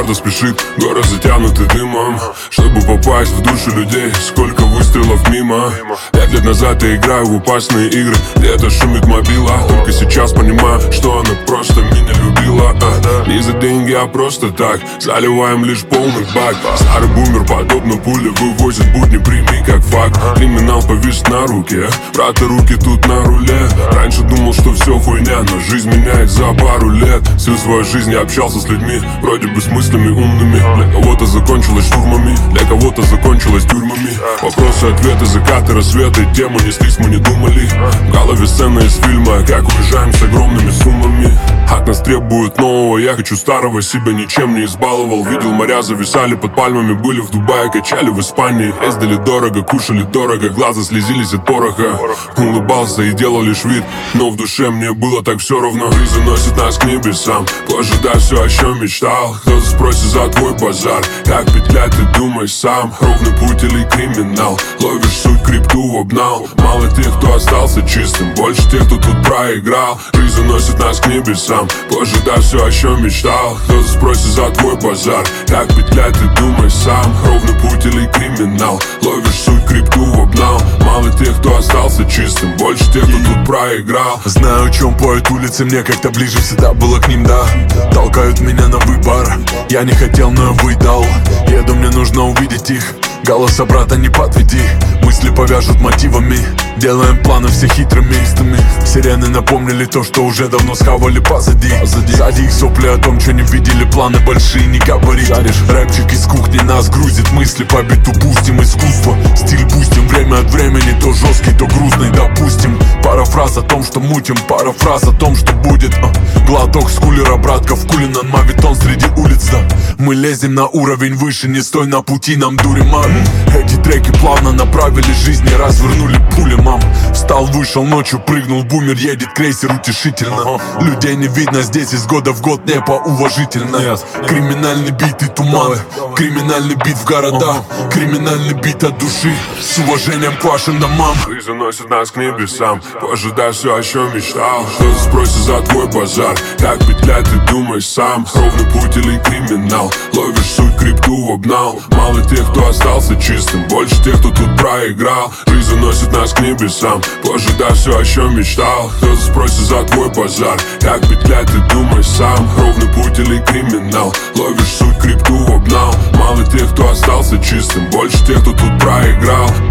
твердо спешит, горы затянуты дымом. Чтобы попасть в души людей, сколько выстрелов мимо. 5 лет назад я играю в опасные игры, где-то шумит мобила. Только сейчас понимаю, что она просто меня любила. Не за деньги, а просто так, заливаем лишь полный бак. Старый бумер, подобно пуле, вывозит будни, прими как факт. Криминал повис на руке, брата, руки тут на руле. Раньше думал, что все хуйня, но жизнь меняет за пару лет. Всю свою жизнь я общался с людьми, вроде бы с мыслями умными. Для кого-то закончилось штурмами, для кого-то закончилось тюрьмами. Вопросы, ответы, закаты, рассветы, тему неслись, мы не думали. В голове сцена из фильма, как уезжаем с огромными суммами. От нас требуют нового, я хочу старого, себя ничем не избаловал. Видел, моря зависали под пальмами, были в Дубае, качали в Испании. Ездили дорого, кушали дорого, глаза слезились от пороха. Улыбался и делал лишь вид, но в душе мне было так все равно. Жизнь заносит нас к небесам, пожидай все, о чем мечтал. Кто-то спросит за твой базар, как петлять, ты думай сам. Ровный путь или криминал, ловишь суть, крипту обнал. Мало тех, кто остался чистым, больше тех, кто тут проиграл. Жизнь заносит нас к небесам, пожидай все, о чем мечтал. Кто-то спросит за твой базар, как петлять, ты думай сам. Ровный путь или криминал, ловишь суть, крипту обнал. Мало тех, кто остался чистым, больше тех, кто тут проиграл. Знаю, о чем поют улицы, мне как-то ближе всегда было к ним, да. Толкают меня на выбор, я не хотел, но я выдал. Еду, мне нужно увидеть их, голоса брата не подведи. Мысли повяжут мотивами, делаем планы все хитрыми. Сирены напомнили то, что уже давно схавали позади. Сзади их сопли о том, что не видели, планы большие, не говори. Рэпчик из кухни нас грузит, мысли по биту бустим. Искусство, стиль бустим, время от времени то жесткий, то грустный, допустим. Пара фраз о том, что мутим, пара фраз о том, что будет. Глоток с кулера, братка в кулинан, мавитон среди улиц, да. Мы лезем на уровень выше, не стой на пути, нам дури, мам. Эти треки плавно направили жизнь, не развернули пули, мам. Встал, вышел ночью, прыгнул, бумер, едет крейсер утешительно. Людей не видно здесь из года в год, не поуважительно. Криминальный бит и туман, криминальный бит в города, криминальный бит от души, с уважением к вашим домам. Жизнь заносит нас к небесам, пожидай все, о чем мечтал. Кто-то спросит за твой базар, как петлять, ты думай сам. Ровный путь или криминал, ловишь суть, крипту обнал. Мало тех, кто остался чистым, больше тех, кто тут проиграл. Жизнь заносит нас к небесам, пожидай все, о чем мечтал. Кто-то спросит за твой базар, как петлять, ты думай сам. Ровный путь или криминал, ловишь суть, крипту обнал. Мало тех, кто остался чистым, больше тех, кто тут проиграл.